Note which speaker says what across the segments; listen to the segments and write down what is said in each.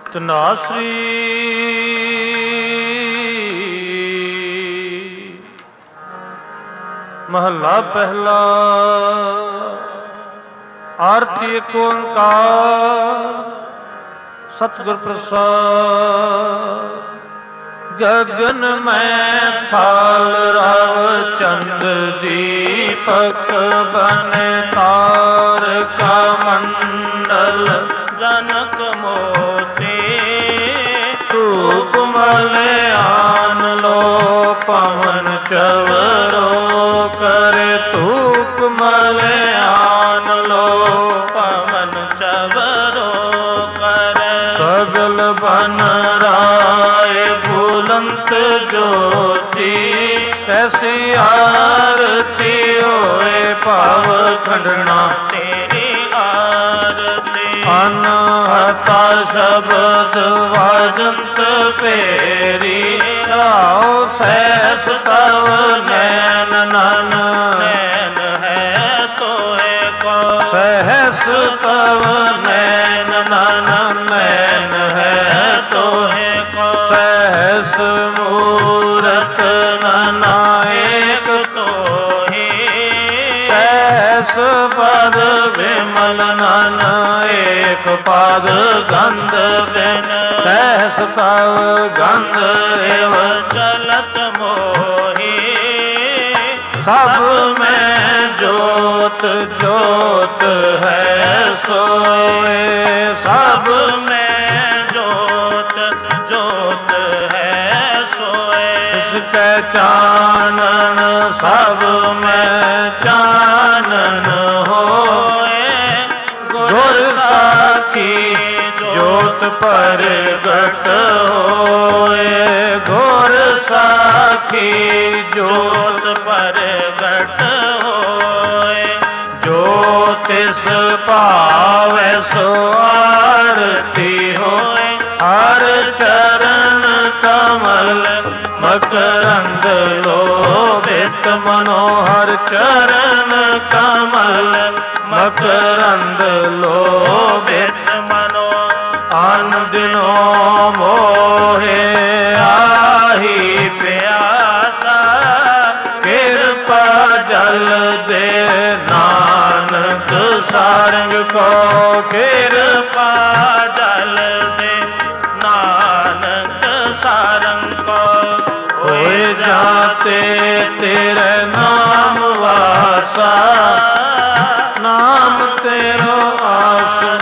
Speaker 1: ਧਨਾਸਰੀ ਮਹੱਲਾ ਪਹਿਲਾ। ਆਰਤੀ ਏਕ ਓੰਕਾਰ ਸਤਿਗੁਰ ਪ੍ਰਸਾਦ। ਗਗਨ ਮੈਂ ਥਾਲ ਰਵ ਚੰਦ ਦੀਪਕ ਬਨ ਤਾਰਕਾ ਮੰਡਲ ਜਨਕ ਮੋਤੀ। ਧੂਪ ਮਲਿਆਨ ਲੋ ਪਵਨ ਚਵਰੋ ਕਰੇ। ਧੂਪ ਮਲਿਆਨ ਲੋ ਪਵਨ ਚਵਰੋ ਕਰੇ। ਸਗਲ ਬਨ ਰਾਏ ਬੁਲੰਦ ਜੋਤੀ। ਐਸੀ ਆਰਤੀ ਹੋਏ ਭਾਵ ਖੰਡਨਾ ਤੇਰੀ ਆਰਤੀ। ਅਨਹਤਾ ਸ਼ਬਦ ਵਾਜੰਤ ਪੇਰੀ। ਰਾਉ ਸਹਿਸ ਤਵ ਨੈਨ ਨਨ ਨੈਨ ਹੈ ਤੋਏ ਕੋ। ਸਹਿਸ ਤਵ ਨੈਨ ਨਨ ਨੈਨ ਹੈ ਤੋਏ ਕੋ। ਸਹਿਸ ਮੂਰਤ ਨਾਇਕ ਤੋਹੀ। ਸਹਿਸ ਪਦ ਵਿਮਲ ਨਨ ਏਕ ਪਦ ਗੰਧ ਬਿਨ। ਸਹਿਸ ਤਵ ਗੰਧ ਏਵ ਚਲਤ ਮੋਹੀ। ਸਭ ਮੈਂ ਜੋਤ ਜੋਤ ਹੈ ਸੋਏ। ਸਭ ਮੈਂ ਜੋਤ ਜੋਤ ਹੈ ਸੋਏ। ਇਸਕੈ ਚਾਨਣ ਸਭ ਮੈਂ ਚਾਨਣ ਹੋਏ। ਗੁਰ ਸਾਖੀ ਜੋਤ ਪ੍ਰਗਟ ਹੋਏ। ਗੁਰ ਸਾਖੀ ਜੋਤ ਪ੍ਰਗਟ ਹੋਏ। ਜੋ ਤਿਸ ਭਾਵੈ ਸੋ ਆਰਤੀ ਹੋਏ। ਹਰ ਚਰਨ ਕਮਲ ਮਕਰੰਦ ਲੋਭਿਤ। ਮਨੋਹਰ ਚਰਨ ਕਮਲ ਮਕਰੰਦ ਲੋਭਿਤ। ਮਨੋ ਅਨ ਦਿਨੋ ਮੋਹੇ ਆਹੀ ਪਿਆਸਾ। ਕਿਰਪਾ ਜਲ ਦੇ ਨਾਨਕ ਸਾਰੰਗ ਕੋ। ਕਿਰਪਾ ਜਲ ਦੇ ਨਾਨਕ ਸਾਰੰਗ ਕੋ। ਹੋਏ ਜਾਤੇ ਤੇਰੇ ਨਾਮ ਵਾਸਾ। ਨਾਮ ਤੇਰੋ ਆਸਨ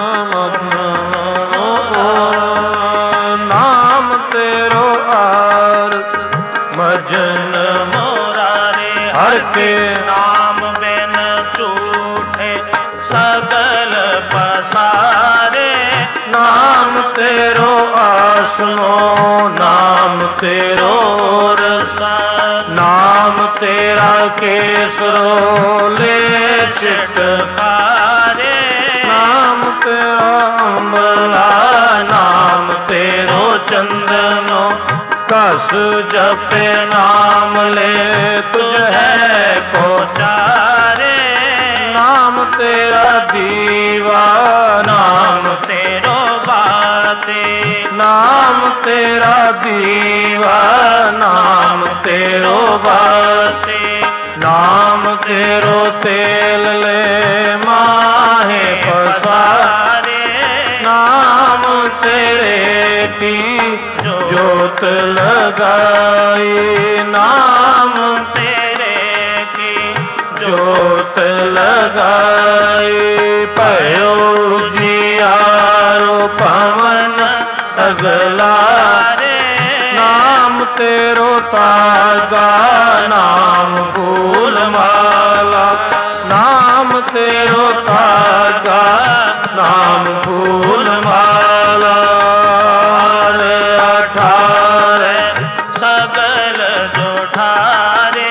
Speaker 1: ਨਾਮ ਤੇਰੋ ਆਰ ਮਜਨ ਮੁਰਾਰੇ। ਹਰ ਕੇ ਨਾਮ ਬਿਨ ਝੂਠੇ ਸਗਲ ਪਸਾਰੇ। ਨਾਮ ਤੇਰੋ ਆਸਨੋ ਨਾਮ ਤੇਰੋ ਰਸਾ। ਨਾਮ ਤੇਰਾ ਕੇਸਰੋ ਲੈ ਚਿਤਕਾਰੇ। ਨਾਮ ਤੇਰਾ ਅੰਬਲਾ ਨਾਮ ਤੇਰੋ ਚੰਦਨੋ। ਕਸ ਜਪੇ ਨਾਮ ਲੈ ਤੁਝ ਹੈ ਕੋ ਚਾਰੇ। ਨਾਮ ਤੇਰਾ ਦੀਵਾ ਨਾਮ ਤੇਰੋ ਬਾਤੀ। ਨਾਮ ਤੇਰਾ ਦੀਵਾ ਨਾਮ ਤੇਰੋ ਬਾਤੀ। ਨਾਮ ਤੇਰੋ ਤੇਲ ਲੈ ਮਾਹੇ ਪਸਾਰੇ। ਨਾਮ ਤੇਰੇ ਕੀ ਜੋਤ ਲਗਾਈ। ਨਾਮ ਤੇਰੇ ਕੀ ਜੋਤ ਲਗਾਈ। ਭਇਓ ਜੀਆਰੋ ਪਵਨ ਸਗਲਾ। ਨਾਮ ਤੇਰੋ ਤਾਗਾ ਨਾਮ ਫੂਲ ਮਾਲਾ। ਨਾਮ ਤੇਰੋ ਤਾਗਾ ਨਾਮ ਫੂਲ ਮਾਲਾ। ਅਠਾਰੇ ਸਗਲ ਜੋਠਾਰੇ।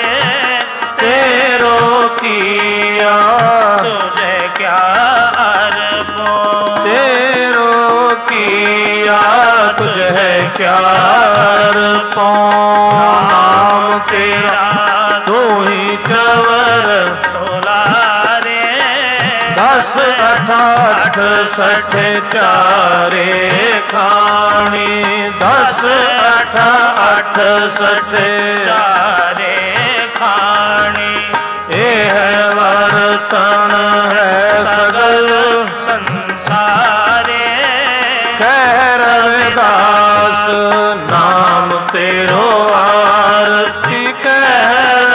Speaker 1: ਤੇਰੋ ਕੀਆ ਤੁਝੇ ਕਿਆ ਅਰਪੋ। ਤੇਰੋ ਕੀਆ ਤੁਝੇ ਕਿਆ ਅਰਪੋ। ਨਾਮ ਤੇਰਾ ਤੂੰ ਹੀ ਚਵਰ ਤੋਲਾਰੇ। 10 18 सठ चारे खानी 10 8 8 सठ चारे खानी यह वर्तन है सगल संसारे कह रविदास नाम तेरो आरती कह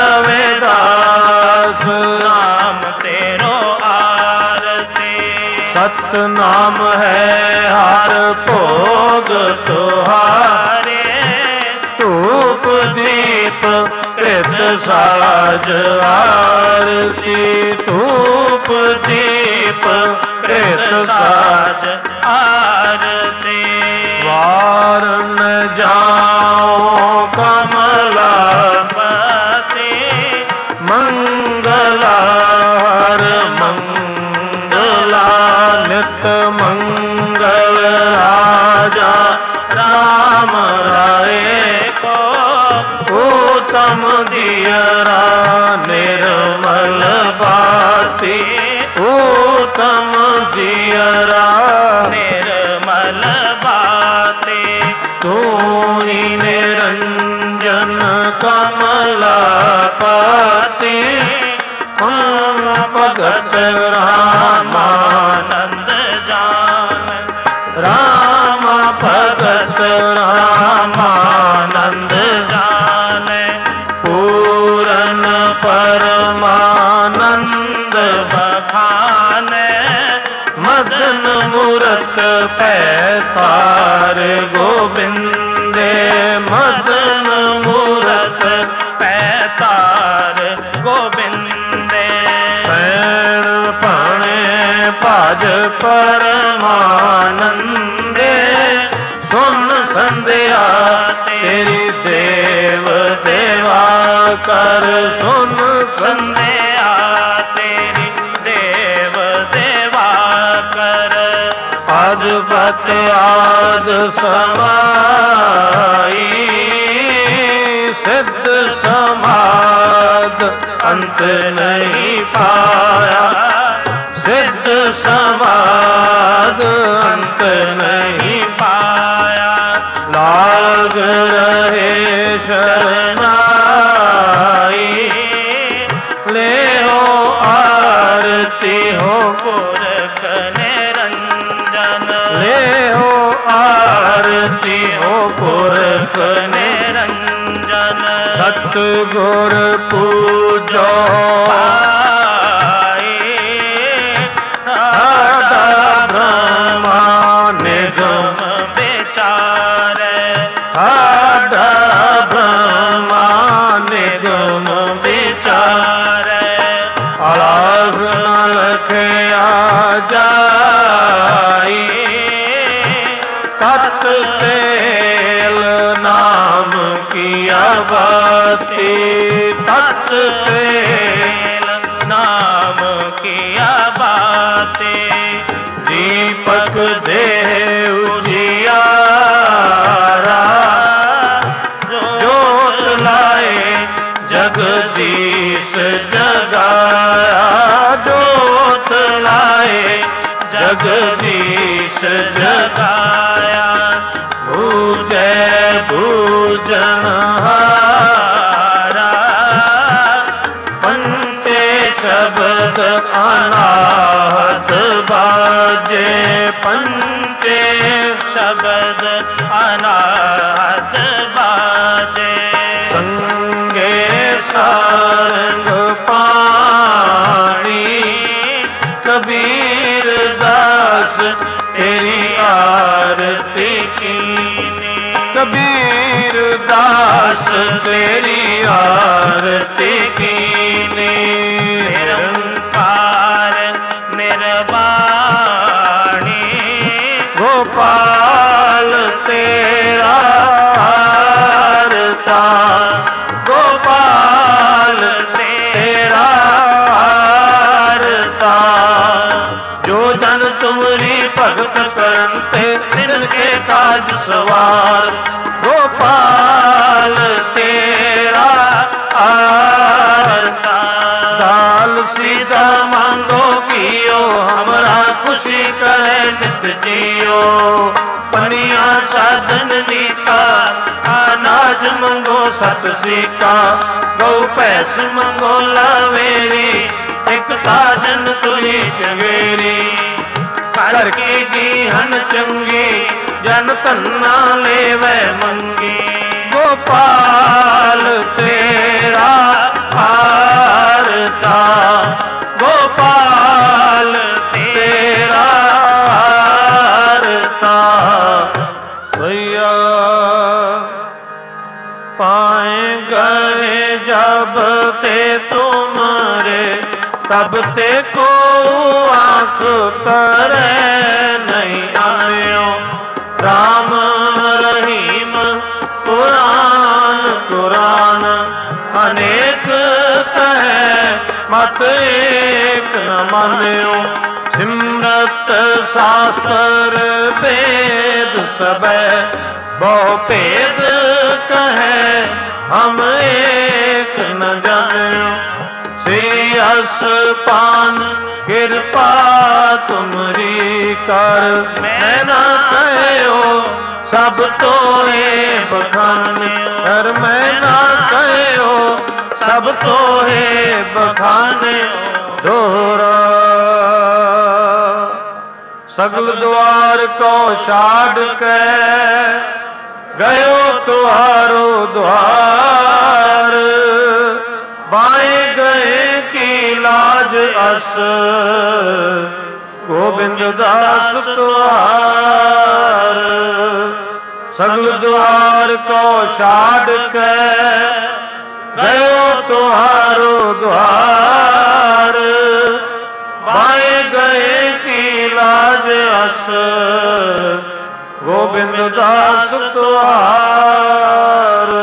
Speaker 1: रविदास नाम तेरो आरती सतनाम है हर भोग तुहारे धूप दीप कृत साज आरती धूप दीप कृत साज आरती वार न जाओ कमलापति मंगला हर मंगला नित मंगल राजा राम राय को उत्तम दियरा निर्मल बाती उत्तम दियरा निर्मल बाती तू ही निरंजन कमलापति भगत रामानंद जान राम भगत रामानंद जान पूरन परमानंद बखान मदन मूरत पैतार गोविंदे मदन मूरत पैतार गोविंदे पैण पाणे भज परमानंदे सुन संध्या तेरी देव देवा कर सुन संध्या तेरी देव देवा कर अद्भुत आद समाई सिद्ध समाद अंत नहीं पाया सिद्ध समाद अंत नहीं पाया लाग रहे शरणाई ले हो आरती हो पुरख निरंजन ले हो आरती हो पुरख निरंजन सतगुर पूजो ब्रह्मा निगम विचार हाडा ब्रह्मा निगम विचार अलग न लखया जाई तत तेल नाम किया बाती तत तेल नाम किया बाती दीपक देह उजियारा जोत लाए जगदीश जगाया जोत लाए जगदीश जगाया भूजय भूजनहारा पंचे शब्द अनाहत बाजे पंचे शब्द अनाहत बाजे संगे सारंग पाणी कबीर दास तेरी आरती कीनी कबीर दास तेरी आरती कीनी निरंकार निर्वाणी गोपाल तेरा आरता गोपाल तेरा आरता जो जन तुमरी भगत करते तिनके काज सवार गोपाल तेरा आरता दाल सीधा मांगो कियो हमरा कुछ खुशी करे नित जियो। पनिया साधन नीता अनाज मंगो सत सीका। गौ भैंस मंगो लावेरी एक साधन तुरी चंगेरी। घर की गीहन चंगी जन धन्ना लेवे मंगी। गोपाल तेरा हारता गोपाल तेरा हारता। भैया पाए गए जब ते तुमरे तब ते को आँख तरे नहीं आयो। राम रहीम कुरान कुरान अनेक कहे मत एक न मान्यो। सिमरत शास्त्र वेद सबे बहु भेद कहे हम एक न जान्यो। श्री असपान कृपा तुमरी कर मैं न कहो सब तो बखाने। कर मैं न कहो सब तो बखाने। दोहरा सगल द्वार को छाड़ के गयो तुहारो द्वार। बाएं गए की लाज अस गोविंद दास तुहार। सगल द्वार को छाड़ के गयो तुहारो द्वार। बाएं गए की लाज अस गोविंद दास तुहार।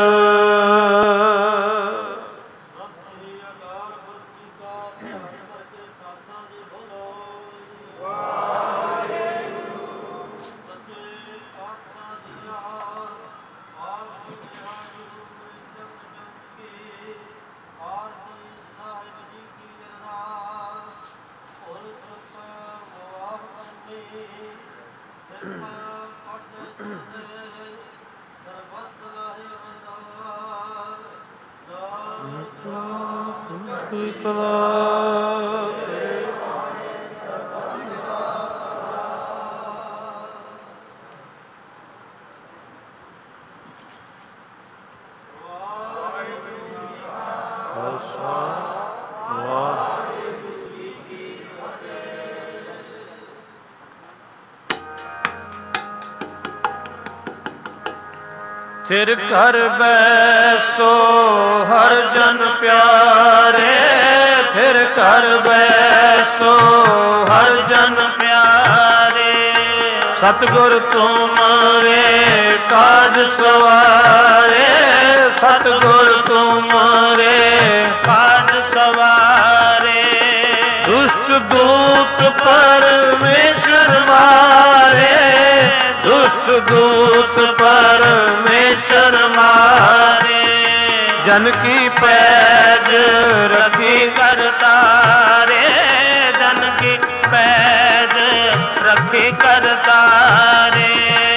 Speaker 1: फिर घर बैसो हर जन प्यारे। फिर घर बैसो हर जन प्यारे। सतगुर तुमरे काज सवारे। सतगुर तुमरे काज सवारे। दुष्ट दूत परमेश्वर मारे। दुष्ट दूत परमेश्वर मारे। जन की पैज रखी करतारे। जन की पैज रखी करतारे।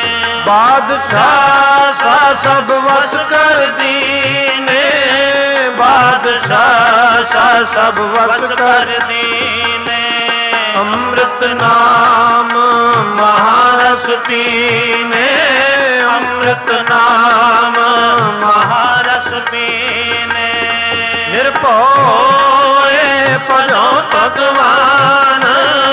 Speaker 1: बादशाह सा सब वस कर दीने। बादशाह सा सब वस कर दीने। अमृत नाम महारस पीने। अमृत नाम महारस पीने। निर्भय भजो भगवान।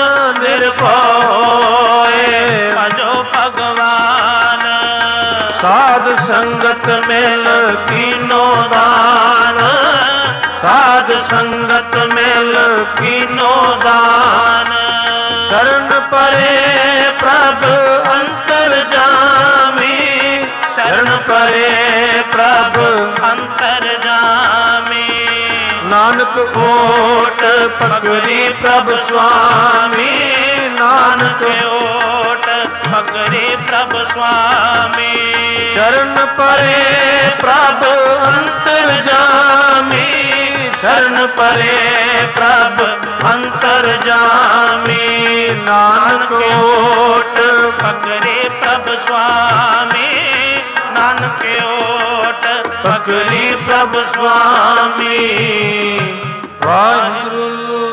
Speaker 1: निर्भय भजो भगवान। साध संगत मिल कीनो दान। साध संगत मिल कीनो दान। शरण परे प्रभ अंतर जामी। शरण परे प्रभ अंतर जामी। नानक ओट पकड़ी प्रभ स्वामी। नानक ओट पकड़ी प्रभ स्वामी। शरण परे प्रभ अंतर जामी। शरण परे प्रभ अंतरजामी। नानक ओट पकड़े प्रभ स्वामी, नानक ओट पकड़ी प्रभ स्वामी।
Speaker 2: वाहिगुरु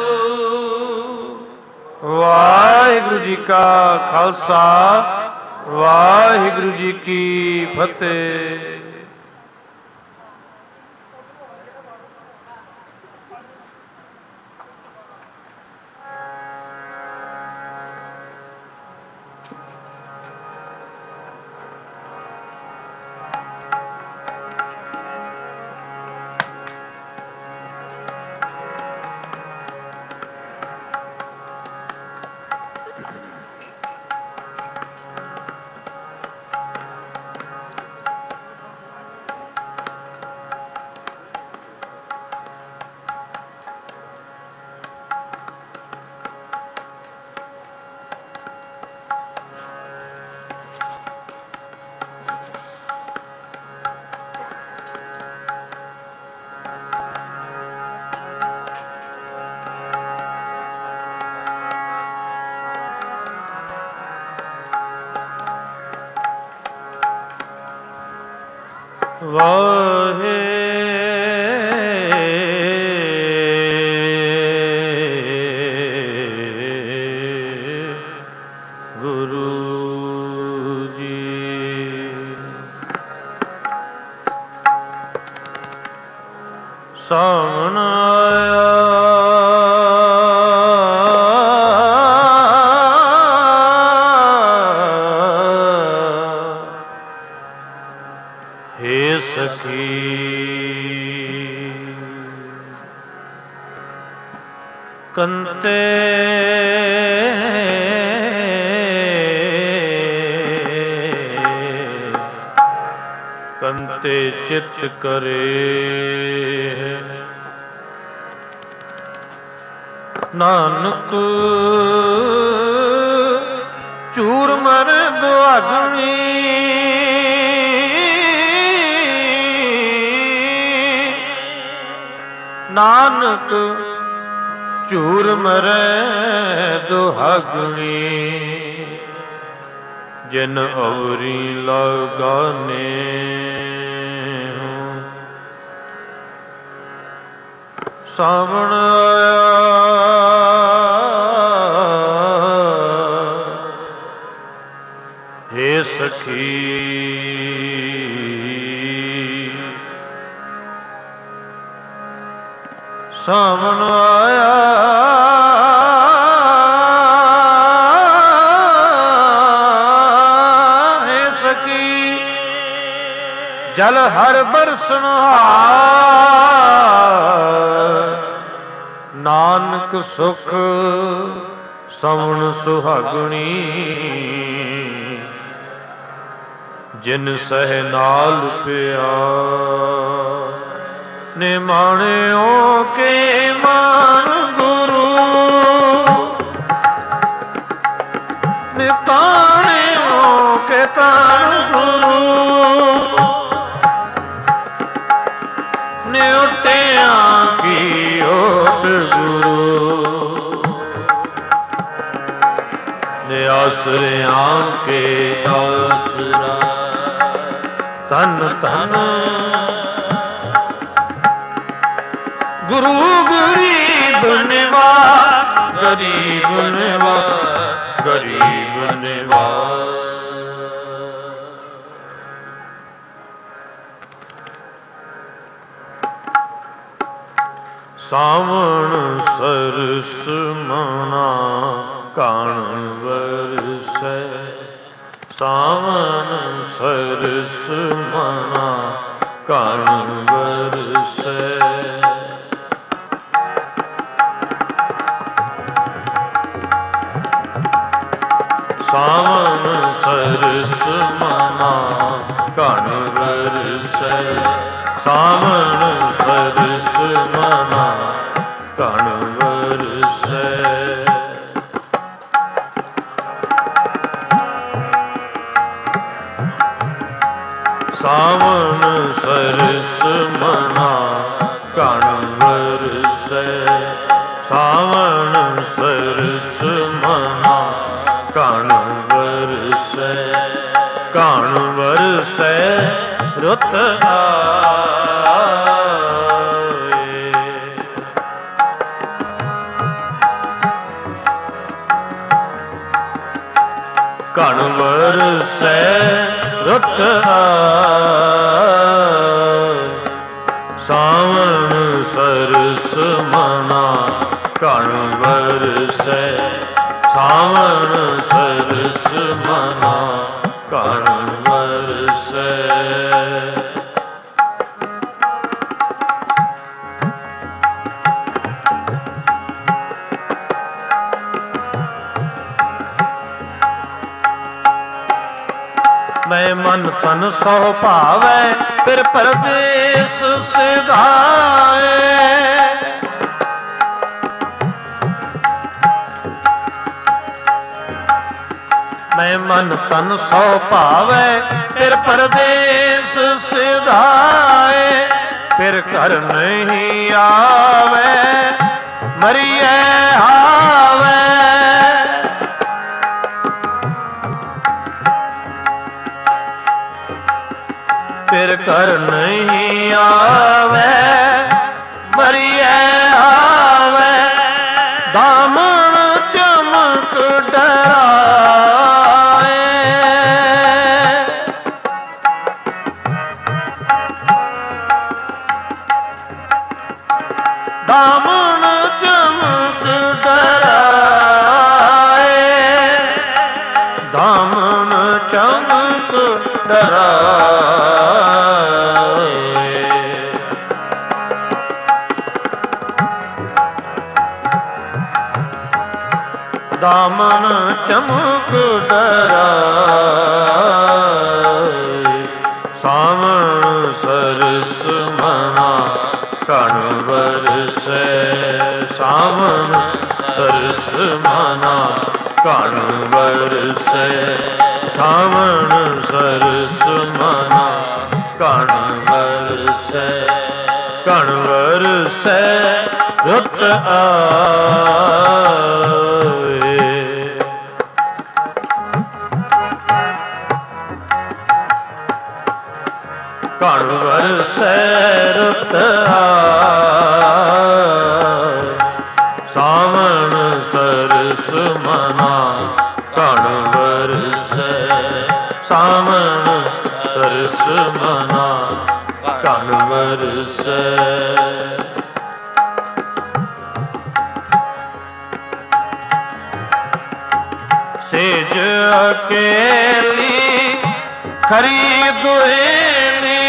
Speaker 2: वाहिगुरु जी का खालसा, वाहिगुरु जी की फतेह। वाहे गुरु जी। सावन आया सखी, कंते कंते चित करे, नानक चूर मर दुआगनी। नानक चूर मरै दुहागनी, जिन अवरी लगाने सावण आया हे सखी। सावन आया है सखी, जल हर बरसन नानक सुख सवन सुहागणी। जिन सह नाल पिया निमाणियों के मान गुरु, निताणियों के तान गुरु। न्योटिया की ओट गुरु, निआसरियां के आसरा। तन तन गुरु गरीब निवास, गरीब निवास, गरीब निवास। सावण सरस मना कान बरसै, सावन सरस मना कान बरसै। सावन सरस मना कान बरसै, सावन सरस मना कान बरसै। सावन सरस मना ਕਣ ਵਰਸੈ ਸਾਵਣ ਸਰਸ ਮਨਾ ਕਣ ਵਰਸੈ ਕਣ ਵਰਸੈ ਰੁੱਤ ਆਏ ਕਣ ਵਰਸੈ ਰੁੱਤ ਆਏ ਸਾਵਣ ਸਰਸ ਮਨਾ ਕਣ ਵਰਸੈ ਸਾਵਣ ਸਰਸ ਮਨਾ ਕਣ ਵਰਸੈ ਮੈਂ ਮਨ ਤਨ ਸੋ ਭਾਵੈ ਫਿਰ ਪਰਦੇਸ ਸਿਧਾਏ ਮੈਂ ਮਨ ਤਨ ਸੋ ਭਾਵੈ ਫਿਰ ਪਰਦੇਸ ਸਿਧਾਏ ਫਿਰ ਘਰ ਨਹੀਂ ਆਵੇ ਮਰੀਏ ਹਾਵੇ ਫਿਰ ਘਰ ਨਹੀਂ ਆਵੇ ਮਰੀਏ ਆਵੇ ਦਾਮਨ ਚਮਕ ਡਰਾਏ ਦਾਮਨ ਚਮਕ ਡਰਾਏ ਦਾਮਨ ਚਮਕ ਡਰਾਏ ਦਾਮਨ ਚਮਕ ਡਰਾਏ ਸਾਵਣ ਸਰਸ ਮਨਾ ਕਣ ਵਰਸੈ ਸਾਵਣ ਸਰਸ ਮਨਾ ਕਣ ਵਰਸੈ ਸਾਵਣ ਸਰਸ ਮਨਾ ਕਣ ਵਰਸੈ ਕਣ ਵਰਸੈ ਰੁੱਤ ਆਏ ਕਣ ਵਰਸੈ ਰੁੱਤ ਆਏ ਸਾਵਣ ਸਰਸ ਮਨਾ ਕਣ ਵਰਸੈ ਸਾਵਣ ਸਰਸ ਮਨਾ ਕਣ ਵਰਸੈ ਸੇਜ ਅਕੇਲੀ ਖਰੀ ਦੁਹੇਲੀ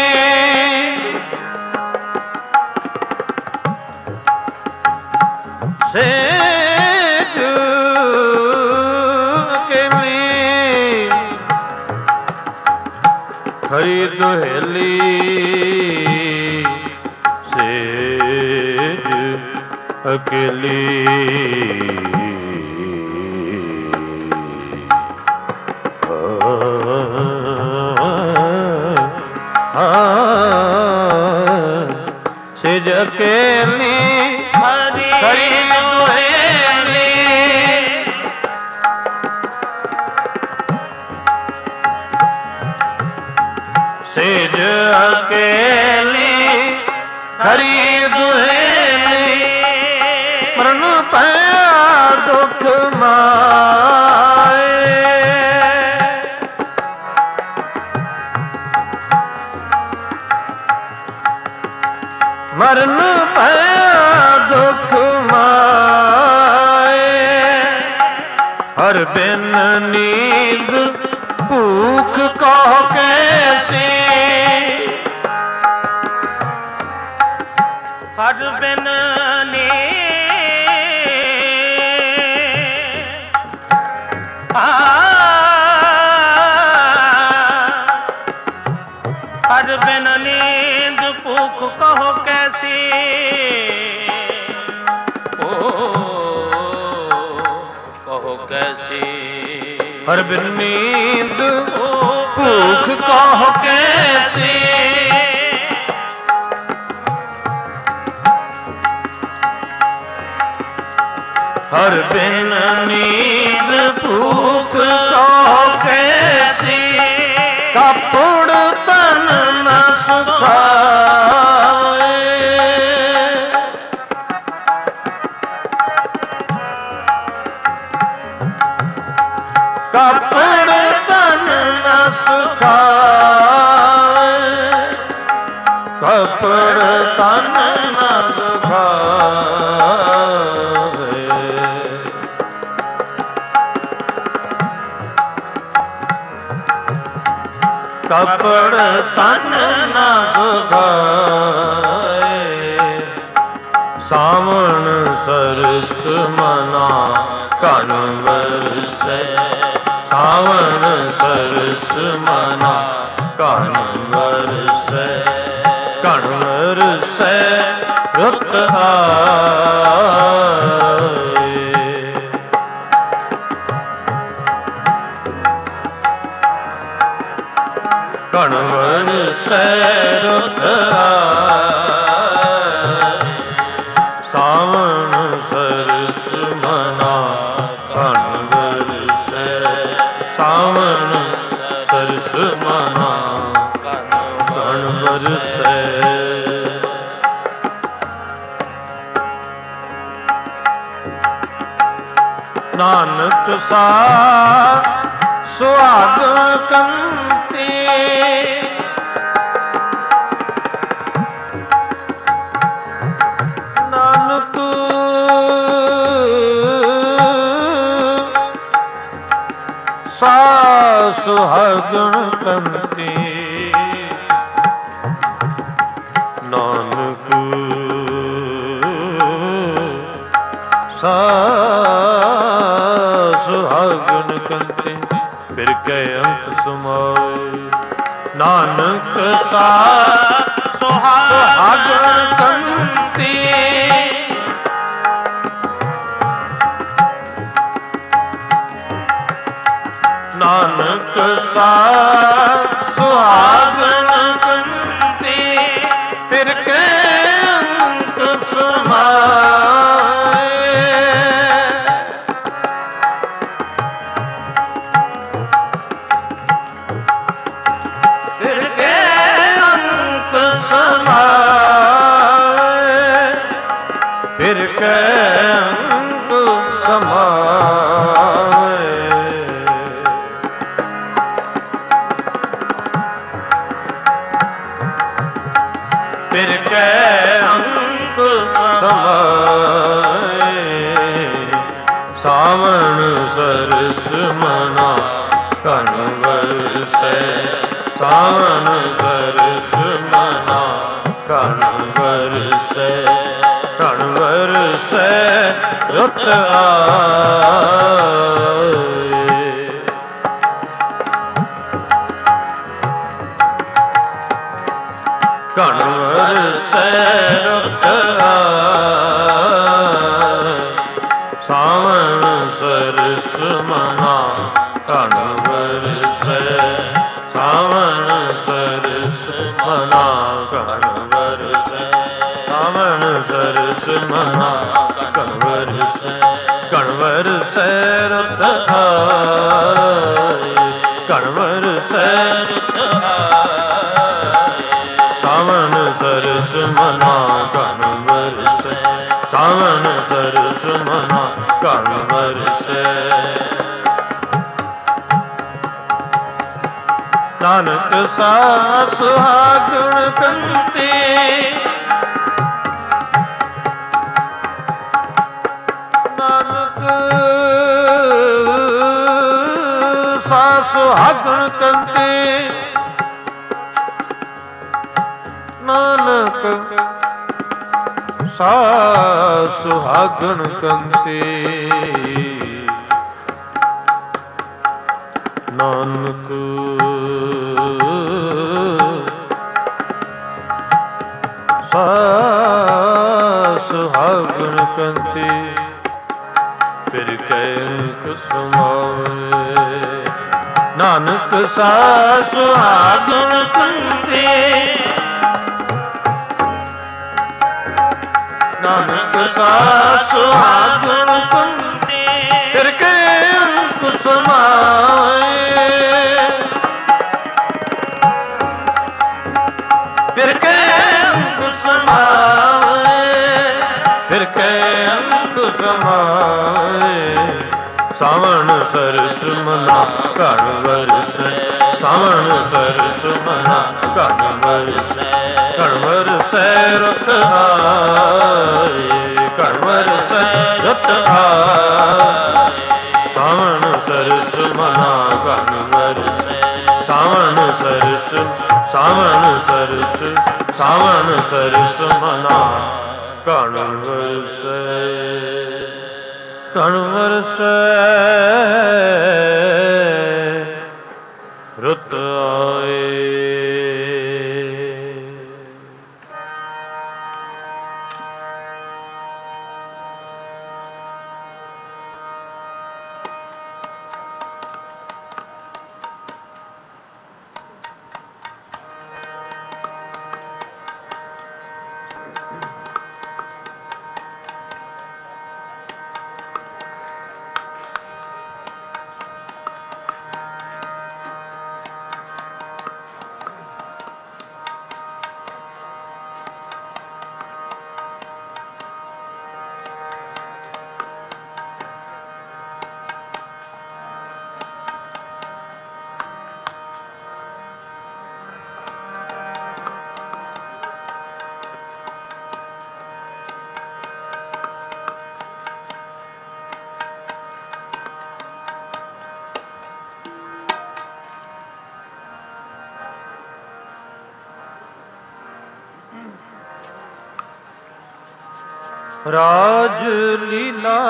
Speaker 2: ਸੇਜ ਅਕੇਲੀ ਖਰੀ ਦੁਹੇਲੀ ਸੇਜ ਅਕੇਲੀ ਸੇਜ ਅਕੇਲੀ ਖਰੀ ਦੁਹੇਲੀ ਸੇਜ ਅਕੇਲੀ ਖਰੀ ਦੁਹੇਲੀ ਮਰਨ ਪਿਆ ਦੁਖ ਮਾਏ ਮਰਨ ਪਿਆ ਦੁਖ ਮਾਏ ਹਰ ਬਿਨ ਨੀਂਦ ਭੂਖ ਕਹ ਕੈਸੀ
Speaker 1: ਹਰ ਬਿਨ हर बिन नींद भूख कहो कैसी कहो कैसी
Speaker 2: हर बिन नींद भूख कहो कैसी ਹਰ ਬਿਨ ਨੀਂਦ ਭੂਖ ਕੋ ਕੈਸੀ, ਕਪੜ ਤਨ ਨ ਸੁਖਾਏ। ਕਪੜ ਤਨ ਨ ਸੁਖਾਏ, ਕਪੜ ਤਨ ਨ ਸੁਖਾਏ। ਕਪੜ ਤਨ ਨ ਸੁਖਾਏ। ਸਾਵਣ ਸਰਸ ਮਨਾ ਕਨ ਵਰਸੈ, ਸਾਵਣ ਸਰਸ ਮਨਾ ਕਨ ਵਰਸੈ, ਕਨ ਵਰਸੈ ਰੁੱਤ ਆਏ। ਕਨ ਵਰਸੈ ਰੁੱਤ ਆਏ। ਸਾਵਣ ਸਰਸ ਮਨਾ ਕਨ ਵਰਸੈ, ਸਾਵਣ ਸਰਸ ਮਨਾ ਕਨ ਵਰਸੈ। ਨਾਨਕ ਸਾ ਸੁਹਾਗਣ ਕੰਤੀ, ਨਾਨਕ ਸਾ ਸੁਹਾਗਣ ਕੰਤੀ, ਨਾਨਕ ਸਾ ਸੁਹਾਗਣ ਕੰਤੀ, ਫਿਰ ਕੈ ਅੰਤ ਸਮਾਏ। ਨਾਨਕ ਸਾ ਸੁਹਾਗਣ ਕੰਤੀ, ਨਾਨਕ ਸਾ ਸੁਹਾਗਣ ਕੰਤੀ, ਫਿਰ ਕੈ ਅੰਤ ਸਮਾਏ। ਫਿਰ ਕੈ ਅੰਤ ਸਮਾਏ, ਫਿਰ ਕੈ ਅੰਤ ਸਮਾਏ। ਫਿਰ ਕੈ ਅੰਤ ਸਮਾਏ। ਸਾਵਣ ਸਰਸ ਮਨਾ ਕਨ ਵਰਸੈ, ਸਾਵਣ ਸਰਸ ਮਨਾ ਕਨ ਵਰਸੈ, ਕਨ ਵਰਸੈ ਰੁੱਤ ਆਏ। ਕਨ ਵਰਸੈ ਰੁੱਤ ਆਏ। ਸਾਵਣ ਸਰਸ ਮਨਾ ਕਨ ਵਰਸੈ, ਸਾਵਣ ਸਰਸ ਮਨਾ ਕਨ ਵਰਸੈ, ਸਾਵਣ ਸਰਸ ਮਨਾ ਕਨ ਵਰਸੈ, ਕਨ ਵਰਸੈ ਰੁੱਤ ਆਏ। ਕਨ ਵਰਸੈ ਰੁੱਤ ਆਏ। ਸਾਵਣ ਸਰਸ ਮਨਾ ਕਨ ਵਰਸੈ, ਸਾਵਣ ਸਰਸ ਮਨਾ ਕਨ ਵਰਸੈ। ਨਾਨਕ ਸਾ ਸੁਹਾਗਣ ਕੰਤੀ, ਨਾਨਕ ਸਾ ਸੁਹਾਗਣ ਕੰਤੀ, ਨਾਨਕ ਸਾ ਸੁਹਾਗਣ ਕੰਤੀ, ਨਾਨਕ ਸਾ ਸੁਹਾਗਣ ਕੰਤੀ, ਫਿਰ ਕੈ ਅੰਤ ਸਮਾਏ। ਨਾਨਕ ਸਾ ਸੁਹਾਗਣ ਕੰਤੀ, ਨਾਨਕ ਸਾ ਸੁਹਾਗਣ ਕੁੰਡੀ ਫਿਰ ਕੇ ਅੰਕ ਸਮਾਏ ਫਿਰ ਕੇ ਅੰਕ ਸਮਾਏ ਫਿਰ ਕੇ ਅੰਕ ਸਮਾਏ ਸਾਵਣ ਸਰਸ ਮਨਾ ਘਣ ਵਰਸੈ ਸਾਵਣ ਸਰਸ ਮਨਾ ਘਣ ਵਰਸੈ ਘਣ ਵਰਸੈ ਰੁੱਤ ਆਏ ਘਣ ਵਰਸੈ ਰੁੱਤ ਆਏ ਸਾਵਣ ਸਰਸ ਮਨਾ ਘਣ ਵਰਸੈ ਸਾਵਣ ਸਰਸ ਸਾਵਣ ਸਰਸ ਸਾਵਣ ਸਰਸ ਮਨਾ ਘਣ ਵਰਸੈ ਘਣ ਵਰਸੈ ਰੁੱਤ ਆਏ। ਰਾਜ ਲੀਲਾ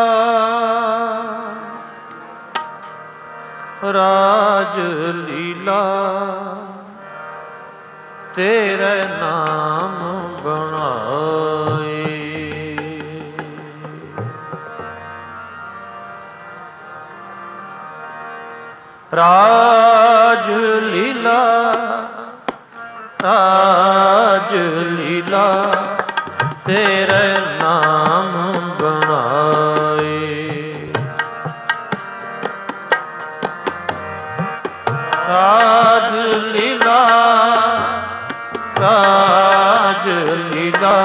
Speaker 2: ਰਾਜ ਲੀਲਾ ਤੇਰੇ ਨਾਮ ਬਣਾਏ ਰਾਜ ਲੀਲਾ ਰਾਜ ਲੀਲਾ ਤੇਰੇ ਨਾਮ ਬਣਾਏ ਰਾਜ ਲੀਲਾ ਰਾਜ ਲੀਲਾ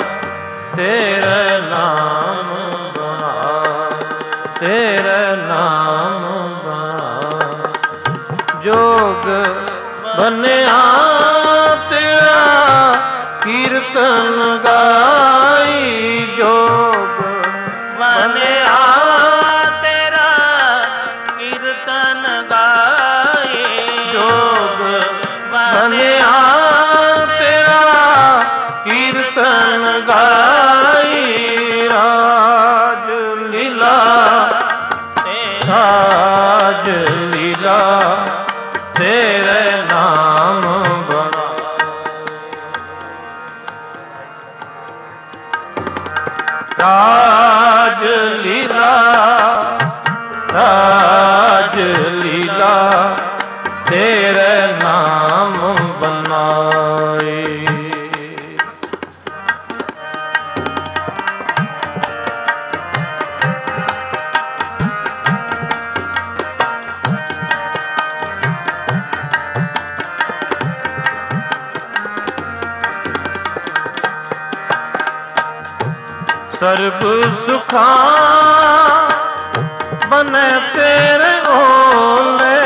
Speaker 2: ਤੇਰੇ ਨਾਮ ਬਣਾ ਤੇਰੇ ਨਾਮ ਬਣਾ ਜੋਗ ਬਣਿਆ ਤੇਰਾ ਕੀਰਤਨ ਗਾਈ ਜੋਗ ਬਣਿਆ ਤੇਰਾ ਕੀਰਤਨ ਗਾਈ ਜੋਗ ਬਣਿਆ ਤੇਰਾ ਕੀਰਤਨ ਗਾਈ ਰਾਜ ਲੀਲਾ ਰਾਜ ਲੀਲਾ ਤੇਰੇ ਨਾਮ ਰਾਜ ਲੀਲਾ ਰਾਜ ਲੀਲਾ ਤੇਰੇ ਨਾਮ ਬਣਾਏ ਸਰਬ ਸੁਖਾਂ ਬਨੇ ਤੇਰੇ ਓਲੇ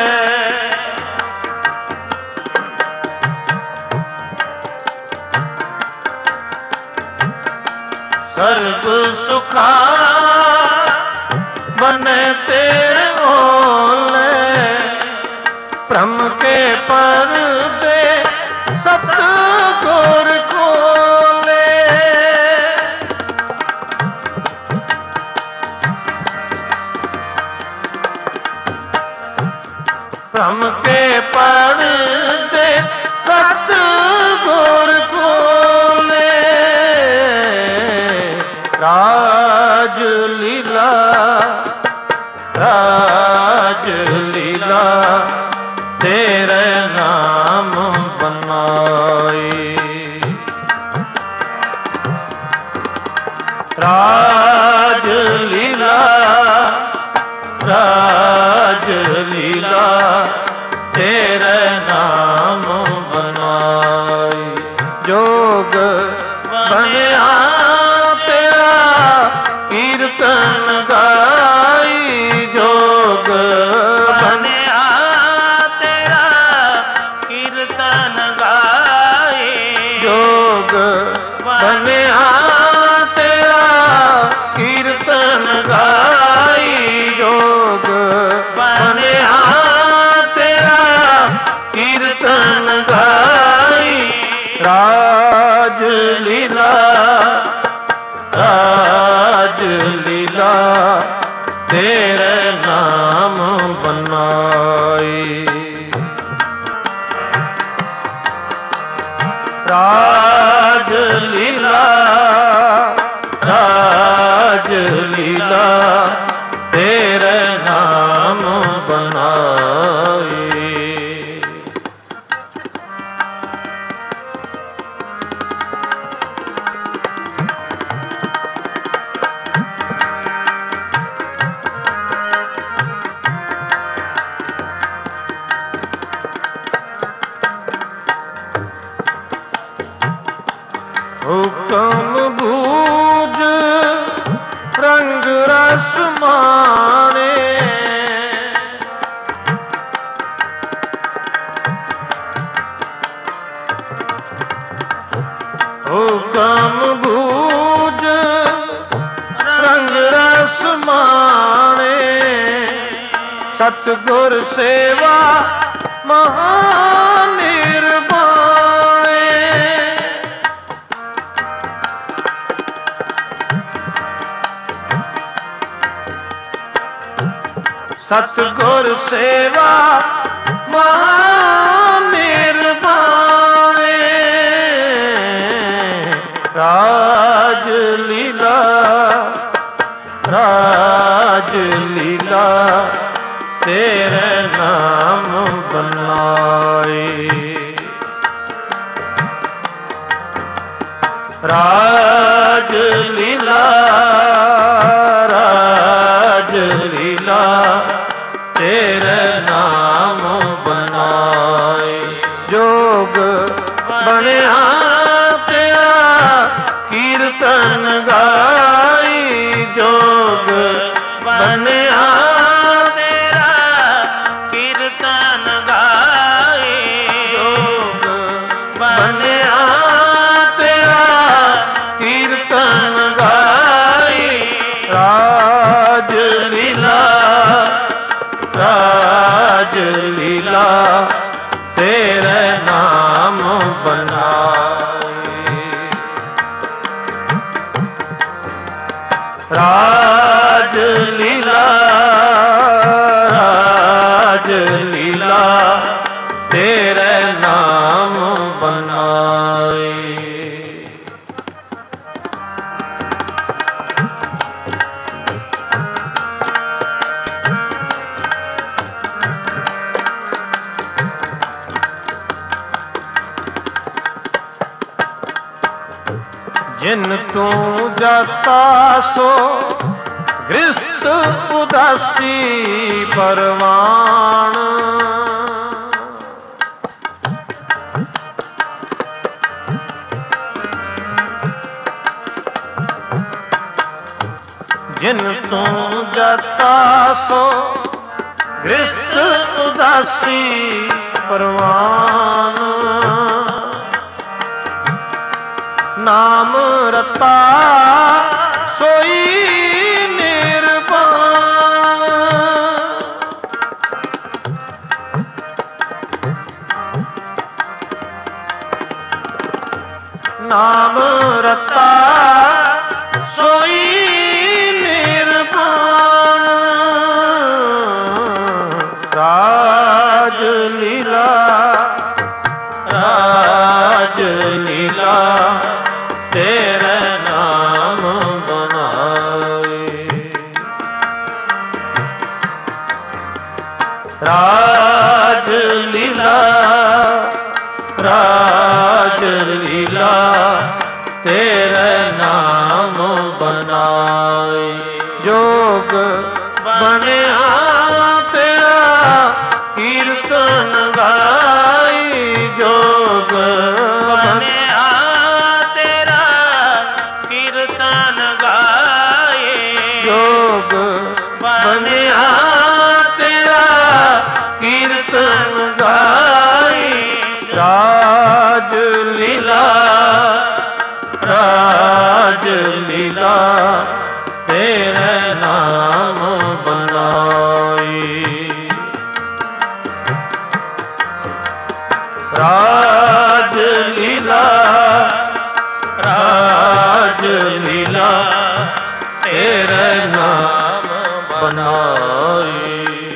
Speaker 2: ਸਰਬ ਸੁਖਾਂ ਬਨੇ ਤੇਰੇ ਓਲੇ ਭ੍ਰਮ ਕੇ ਪਰਦੇ ਸਤਿਗੁਰ ਭ੍ਰਮ ਕੇ ਪਰਦੇ ਸਤਿਗੁਰ ਖੋਲੇ ਰਾਜ ਲੀਲਾ ਰਾਜ ਲੀਲਾ ਤੇਰੇ ਨਾਮ ਬਣਾਏ तेरे नाम बनाई। जोग बनया तेरा कीर्तन गाई। जोग
Speaker 1: बनया तेरा कीर्तन गाए।
Speaker 2: जोग बनया तेरा कीर्तन गाई। जोग बनया तेरा कीर्तन गाई। राज लीला राज लीला तेरे नाम बनाई। राज लीला राज लीला तेरे नाम बनाई। हुक्म बूझ रंग रस माने। हुक्म बूझ रंग रस माने। सतगुर सेवा महानिर्वाणे। सतगुर सेवा महानिर्वाणे। राज लीला राज लीला तेरे नाम बनाई। राज लीला राज लीला तेरे नाम बनाए। जोग बनया तेरा कीर्तन गाई। जोग बनया
Speaker 1: तेरा कीर्तन गाए।
Speaker 2: जोग बनया तेरा कीर्तन गाई। राज लीला राज लीला तेरे नाम बनाई। राज लीला राज लीला तेरे नाम बनाई। जिन तू जाता सो गृहस्थ उदासी परवान। जिन तू जाता सो गृहस्थ उदासी परवान। नाम रता सोई निर्वाण। नाम रता सोई निर्वाण। राज लीला राज लीला तेरे नाम बनाए। राज लीला राज लीला तेरे नाम बनाए। जोग बनया तेरा कीर्तन गा ਕੀਰਤਨ ਗਾਈ ਰਾਜ ਲੀਲਾ ਰਾਜ ਲੀਲਾ ਤੇਰੇ ਨਾਮ ਬਣਾਈ ਰਾਜ ਲੀਲਾ ਰਾਜ ਲੀਲਾ ਤੇਰੇ ਨਾਮ ਬਣਾਈ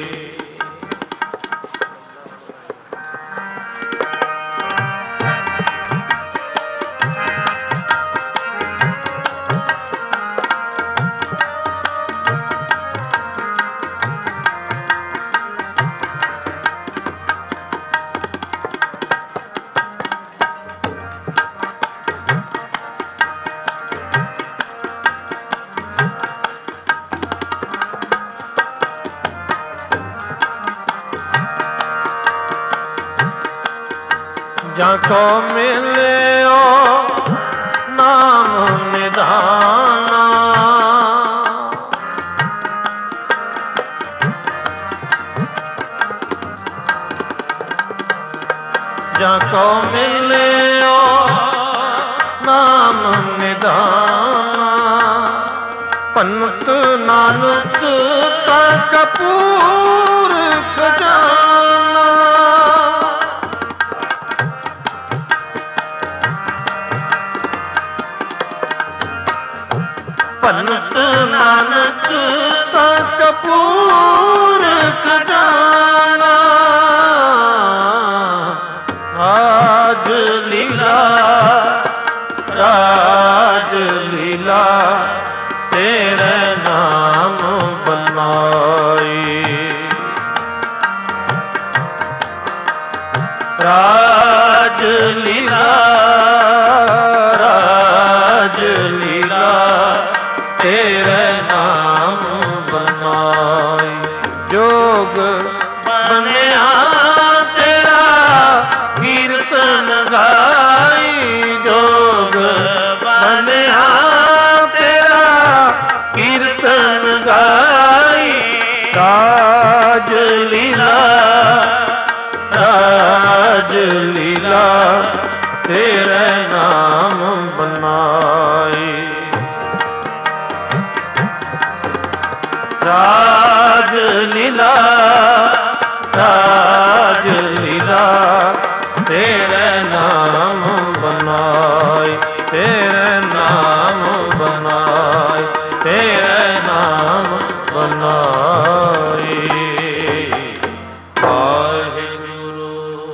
Speaker 2: ਜਾਂ ਕੋ ਮਿਲਿਓ ਨਾਮ ਨਿਧਾਨਾ ਜਾਂ ਕੋ ਮਿਲਿਓ ਨਾਮ ਨਿਧਾਨਾ ਪੰਤ ਨਾਨਕ ਤਾ ਕਪੂਰ ਖਜ਼ਾਨਾ ਪੰਤ ਨਾਨਕ ਤਾ ਕਪੂਰ ਖਜ਼ਾਨਾ ਰਾਜ ਲੀਲਾ ਰਾਜ ਲੀਲਾ ਤੇਰੇ ਨਾਮ ਬਣਾਈ ਰਾਜ ਲੀਲਾ ਰਾਜ ਲੀਲਾ ਤੇਰੇ ਨਾਮ ਬਣਾਈ ਜੋਗ ਬਣਿਆ ਤੇਰਾ ਕੀਰਤਨ ਗਾਈ ਜੋਗ ਬਣਿਆ ਤੇਰਾ ਕੀਰਤਨ ਗਾਈ ਰਾਜ ਲੀਲਾ ਰਾਜ ਲੀਲਾ ਤੇਰੇ ਨਾਮ ਬਣਾਈ ਰਾਜ ਲੀਲਾ ਰਾਜ ਲੀਲਾ ਤੇਰੇ ਨਾਮ ਬਣਾਈ ਤੇਰੇ ਨਾਮ ਬਣਾਈ ਤੇਰੇ ਨਾਮ ਬਣਾਈ ਵਾਹਿਗੁਰੂ।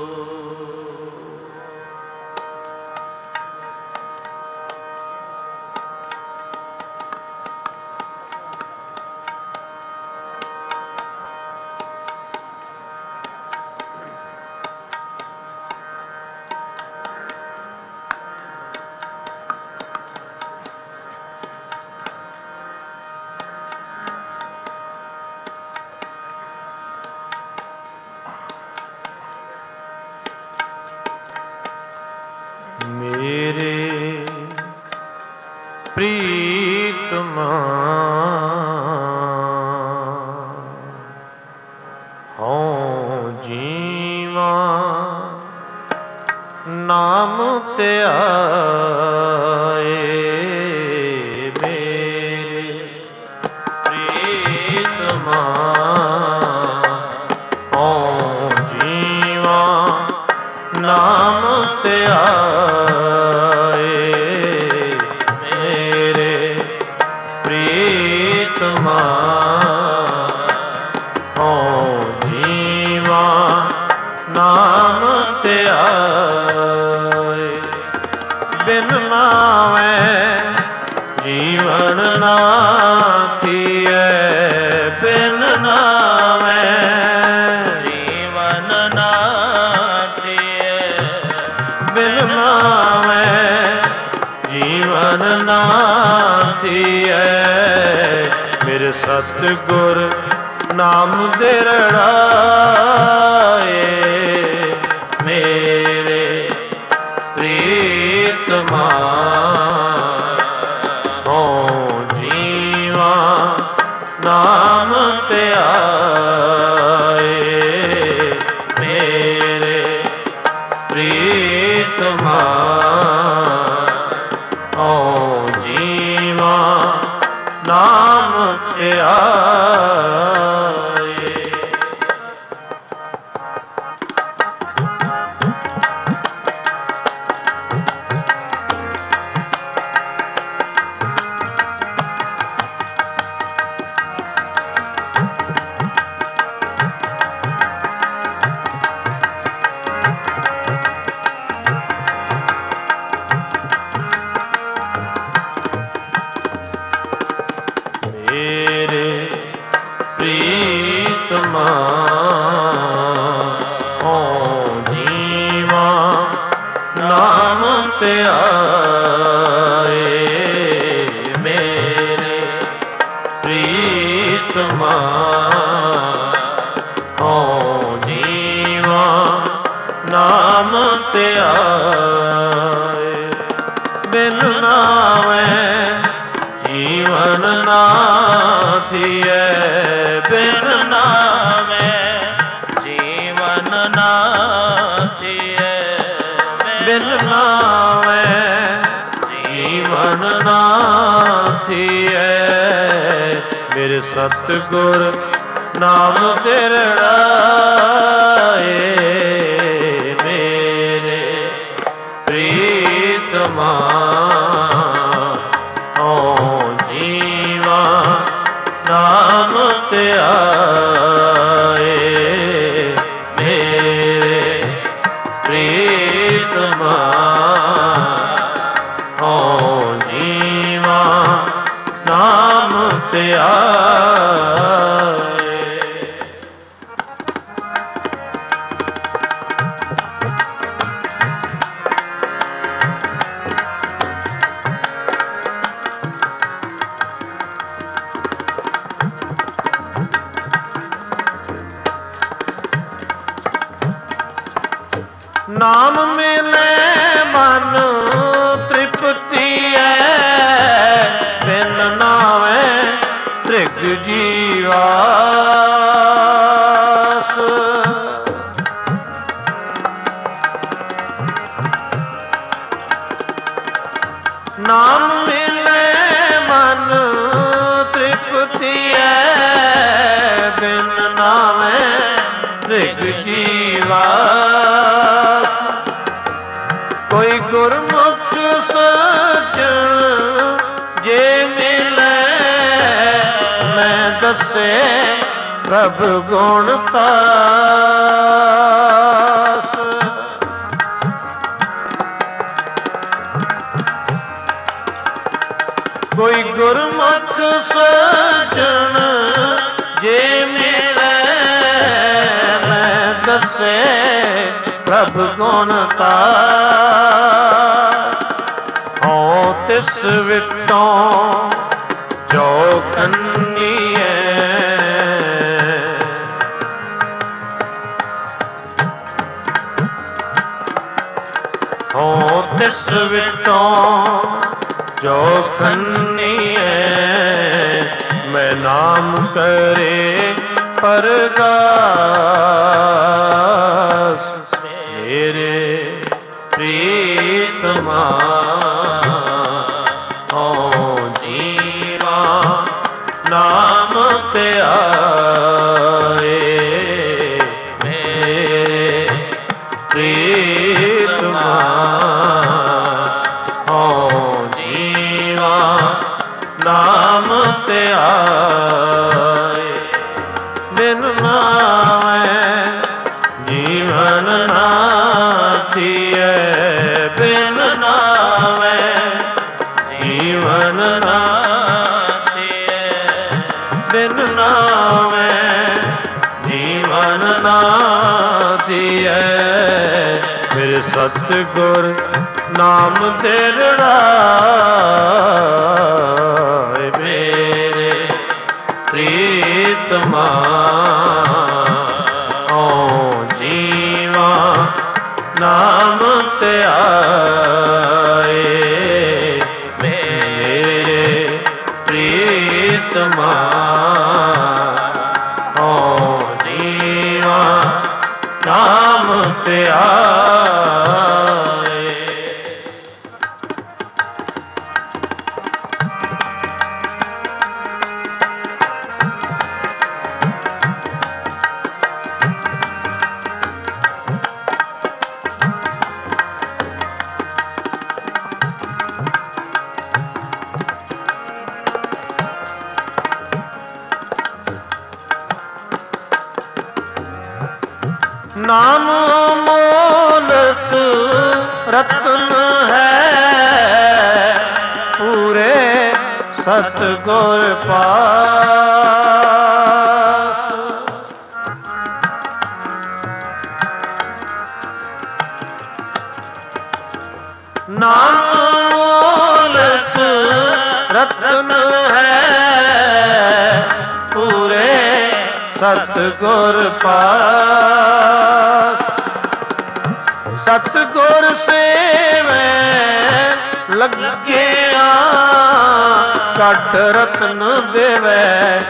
Speaker 2: ਮੇਰੇ ਪ੍ਰੀਤਮਾ ਹਉ ਜੀਵਾ ਨਾਮ ਧਿਆਏ ਮੇਰੇ ਪ੍ਰੀਤਮਾ ਹਉ ਜੀਵਾ ਨਾਮ ਧਿਆਏ ਮੇਰੇ ਪ੍ਰੀਤਮਾ ਹਉ ਜੀਵਾ ਨਾਮ ਧਿਆਏ ਬਿਨ ਨਾਵੇਂ ਜੀਵਨ ਨਾ ਥੀਏ ਬਿਨ ਨਾਵੇਂ ਜੀਵਨ ਨਾ ਬਿਨ ਨਾਵੇਂ ਜੀਵਨ ਨਾ ਥੀਏ ਮੇਰੇ ਸਤਿਗੁਰ ਨਾਮ ਦੇ ਰੜਾਏ ਮੇਰੇ ਪ੍ਰੀਤਮਾ ਹਉ ਜੀਵਾ ਨਾਮ ਧਿਆਏ ਪ੍ਰੀਤਮਾ ਓ ਜੀਵਾ ਨਾਮ ਧਿਆਏ। ਪ੍ਰੀਤਮਾ ਓ ਜੀਵਾ ਨਾਮ ਧਿਆਏ। ਮੇਰੇ ਪ੍ਰੀਤਮਾ ਓ ਜੀਵਾ ਨਾਮ ਧਿਆਏ। ਬਿਨ ਨਾਵੇਂ ਜੀਵਨ ਨਾ ਥੀਏ, ਬਿਨ ਨਾਵੇਂ ਜੀਵਨ ਨਾ ਥੀਏ, ਬਿਨ ਨਾਵੇਂ ਜੀਵਨ ਨਾ ਥੀਏ। ਮੇਰੇ ਸਤਿਗੁਰ ਨਾਮ ਤੇਰੜਾਏ। ਮੇਰੇ ਪ੍ਰੀਤਮਾ ਨਾਮ ਧਿਆਏ। ਮੇਰੇ ਪ੍ਰੀਤਮਾ ਓ ਜੀਵਾ ਨਾਮ ਧਿਆਏ। ਨਾਮ ਮਿਲੇ ਮਨ ਤ੍ਰਿਪਤੀ ਹੈ, ਬਿਨ ਨਾਵੇਂ ਤ੍ਰਿਗ ਜੀਵਾਸ। ਨਾਮ ਮਿਲੇ ਮਨ ਤ੍ਰਿਪਤੀ ਹੈ, ਬਿਨ ਨਾਵੇਂ ਤ੍ਰਿਗ ਜੀਵਾਸ। ਕੋਈ ਗੁਰਮੁਖ ਸੱਜਣ ਜੇ ਮਿਲੇ, ਮੈਂ ਦੱਸੇ ਪ੍ਰਭ ਗੁਣ ਤਾਸ। ਕੋਈ ਗੁਰਮੁਖ ਸੱਜਣ ਜੇ ਮਿਲੇ, ਮੈਂ ਦੱਸੇ ਪ੍ਰਭ ਗੁਣ ਤਾਸ। ਓ ਤਿਸ ਵਿਟੋਂ ਜੋ ਕੰਨੀਏ, ਓ ਤਿਸ ਵਿਟੋਂ ਜੋ ਕੰਨੀਏ। ਮੈਂ ਨਾਮ ਕਰੇ ਪਰਗਾਸ। ਮੇਰੇ ਪ੍ਰੀਤਮਾ ਓ ਜੀਵਾ ਨਾਮ ਧਿਆਏ। ਮੇਰੇ ਪ੍ਰੀਤਮਾ ਓ ਜੀਵਾ ਨਾਮ ਧਿਆਏ। ਬਿਨ ਨਾਵੇਂ ਜੀਵਨ ਨਾ ਥੀਏ, ਬਿਨ ਨਾਵੇਂ ਜੀਵਨ ਨਾ ਥੀਏ, ਬਿਨ ਨਾਵੇਂ ਜੀਵਨ ਨਾ ਥੀਏ। ਮੇਰੇ ਸਤਿਗੁਰ ਨਾਮ ਤੇਰੜਾਏ। ਮੇਰੇ ਪ੍ਰੀਤਮਾ ਓ ਜੀਵਾ ਨਾਮ ਧਿਆਏ। ਮੇਰੇ ਪ੍ਰੀਤਮਾ ਓ ਜੀਵਾ ਨਾਮ ਧਿਆਏ। ਰਤਨ ਹੈ ਪੂਰੇ ਸਤਿਗੁਰ ਪਾਸ। ਨਾਮ ਮੂਲਕ ਰਤਨ ਹੈ ਪੂਰੇ ਸਤਿਗੁਰ ਪਾਸ। ਸਤਿਗੁਰ ਸੇਵੈ ਲੱਗਿਆ ਕੱਟ ਰਤਨ ਦੇਵੈ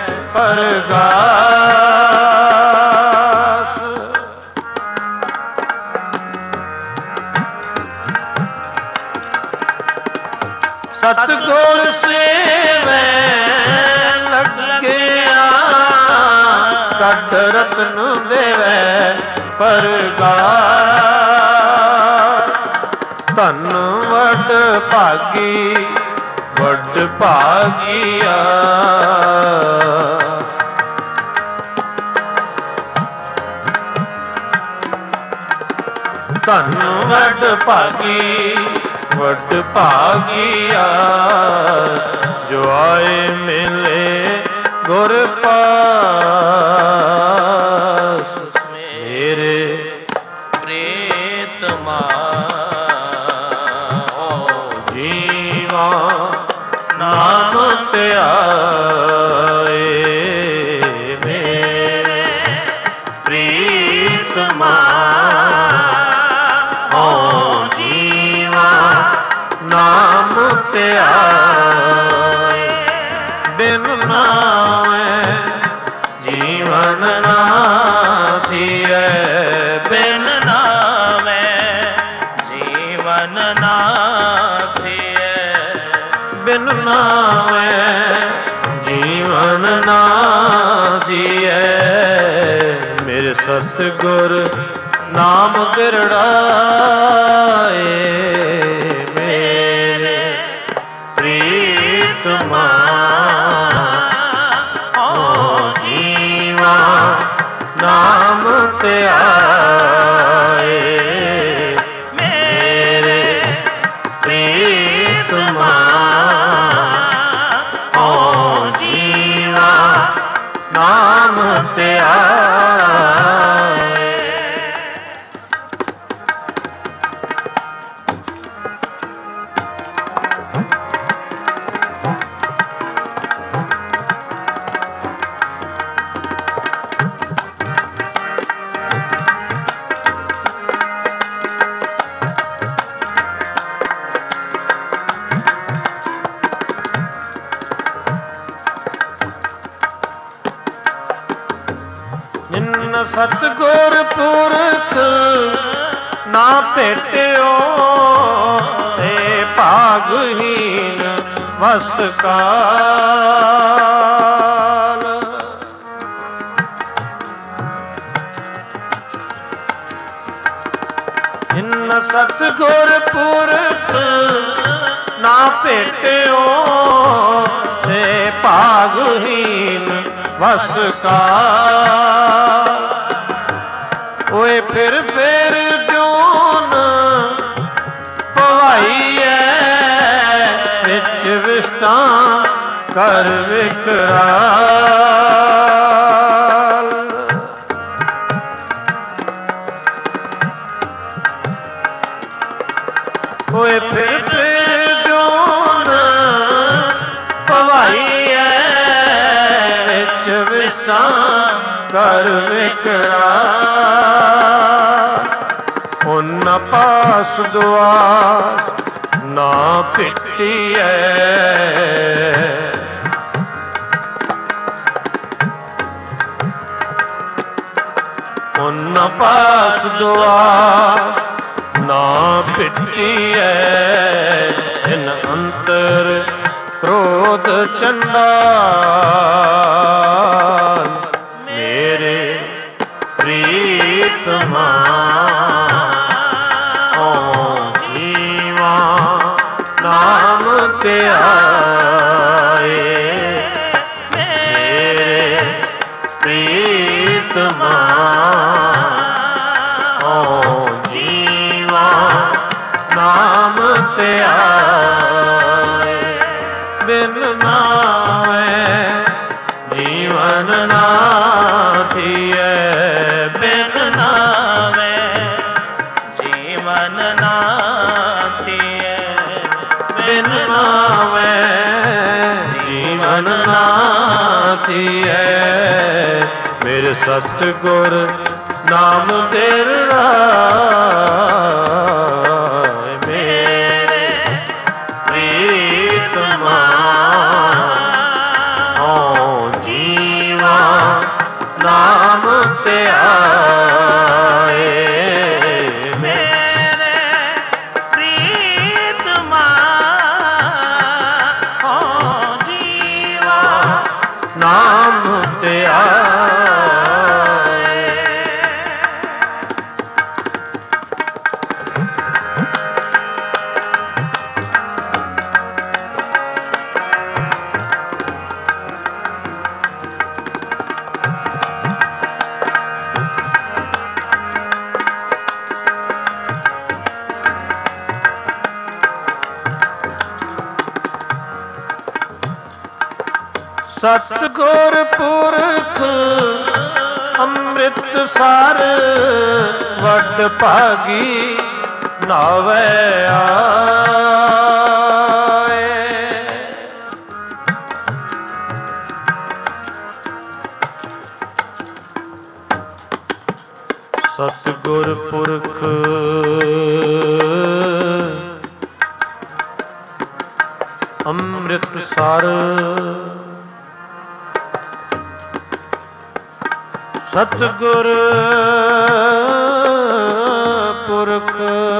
Speaker 2: ਪਰਗਾਸ। ਸਤਿਗੁਰ ਸੇਵੈ ਲੱਗਿਆ ਕੱਟ ਰਤਨ ਦੇਵੈ ਪਰਗਾਸ। ਧਨ ਵਡ ਭਾਗੀ ਵਡ ਭਾਗੀਆ ਧਨ ਵਡ ਭਾਗੀ ਵਡ ਭਾਗੀਆ ਜੋ ਆਏ ਮਿਲੇ ਗੁਰ ਪਾਸ। ਮੇਰੇ ਪ੍ਰੀਤਮਾ ਜੀਵਾ ਨਾਮ ਧਿਆਏ ਮੇਰੇ ਪ੍ਰੀਤਮਾ ਜੀਵਾ ਨਾਮ ਧਿਆਏ। ਬਿਨ ਨਾਮੈ ਜੀਵਨ ਨਾ ਥੀਐ ਬਿਨ ਨਾਮੈ ਜੀਵਨ ਨਾ ਥੀਐ ਬਿਨ ਨਾਮੈ ਜੀਵਨ ਨਾ ਥੀਐ। ਮੇਰੇ ਸਤਿਗੁਰ ਨਾਮ ਗਿਰੜਾਏ ਮੇਰੇ ਪ੍ਰੀਤਮਾ ਜੀਵਾ ਨਾਮ ਧਿਆਏ ਮੇਰੇ ਪ੍ਰੀਤਮਾ ਜੀਵਾ ਨਾਮ ਧਿਆਏ। ਜਿਨ ਸਤਿਗੁਰ ਪੁਰਖ ਨਾ ਭੇਟਿਓ ਤੇ ਭਾਗਹੀਨ ਵਸ ਕਾਲ। ਜਿਨ ਸਤਿਗੁਰ ਪੁਰਖ ਨਾ ਭੇਟਿਓ ਤੇ ਭਾਗਹੀਨ ਵਸ ਕਾਲ। ਓਏ ਫਿਰ ਜੋਨ ਪਵਾਈਐ ਵਿੱਚ ਵਿਸਤਾਂ ਕਰ ਵਿਕਰਾਲ। ਓਏ ਫਿਰ ਜੋਨ ਪਵਾਈਐ ਵਿੱਚ ਵਿਸਤਾਂ ਕਰ ਵਿਕਰਾਲ। ਉਨ ਪਾਸ ਦੁਆਰ ਨਾ ਪਿੱਟੀਐ ਉਨ ਪਾਸ ਦੁਆਰ ਨਾ ਪਿੱਟੀਐ। ਇਨ ਅੰਤਰ ਕ੍ਰੋਧ ਚੰਡਾਲ ਮੇਰੇ ਪ੍ਰੀਤਮਾ ਜੀਵਾ ਨਾਮ ਧਿਆਏ ਮੇਰੇ ਪ੍ਰੀਤਮਾ ਤੇ ਆਏ। ਬਿਨ ਨਾਵੇਂ ਜੀਵਨ ਨਾ ਥੀਏ, ਬਿਨ ਨਾਵੇਂ
Speaker 1: ਜੀਵਨ ਨਾ ਥੀਏ,
Speaker 2: ਬਿਨ ਨਾਵੇਂ ਜੀਵਨ ਨਾ ਥੀਏ। ਮੇਰੇ ਸਤਿਗੁਰ ਨਾਮ ਤੇਰਾ ਮੇਰੇ ਪ੍ਰੀਤਮਾ ਹੋ ਜੀਵਾ ਨਾਮ ਤੇ ਆਏ।
Speaker 1: ਮੇਰੇ ਪ੍ਰੀਤਮਾ ਹੋ ਜੀਵਾ
Speaker 2: ਨਾਮ ਤੇ ਆਏ। ਸਤਿਗੁਰ ਪੁਰਖ ਅੰਮ੍ਰਿਤਸਰ ਵੱਡ ਭਾਗੀ ਨਾਵੇ ਆਏ। ਸਤਿਗੁਰ ਪੁਰਖ ਅੰਮ੍ਰਿਤਸਰ ਸਤਿਗੁਰ ਪੁਰਖ